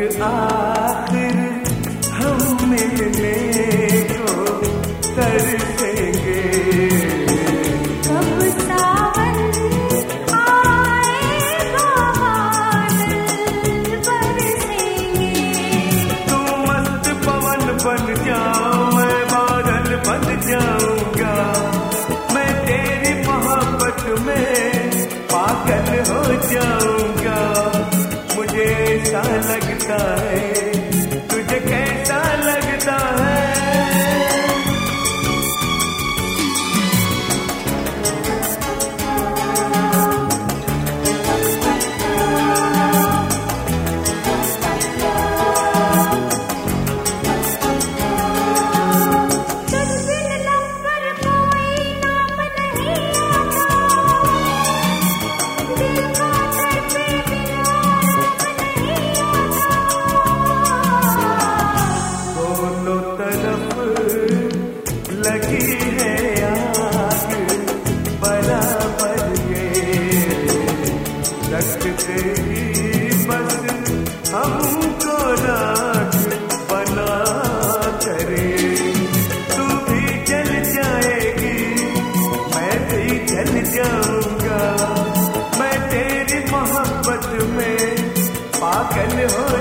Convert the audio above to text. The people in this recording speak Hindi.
आखिर हम मिलने को तरसेंगे। कब सावन आएगा बादल बरसेंगे। तू मस्त पवन बन जाओ, मैं बादल बन जाऊंगा। मैं तेरी मोहब्बत में पागल हो जाऊंगा। मुझे ऐसा लगता है, तुझे कैसा लगता है? लगी है आग बराबर ये, रखते ही बस हमको राख बना करे। तू भी जल जाएगी, मैं भी जल जाऊंगा। मैं तेरी मोहब्बत में पागल हो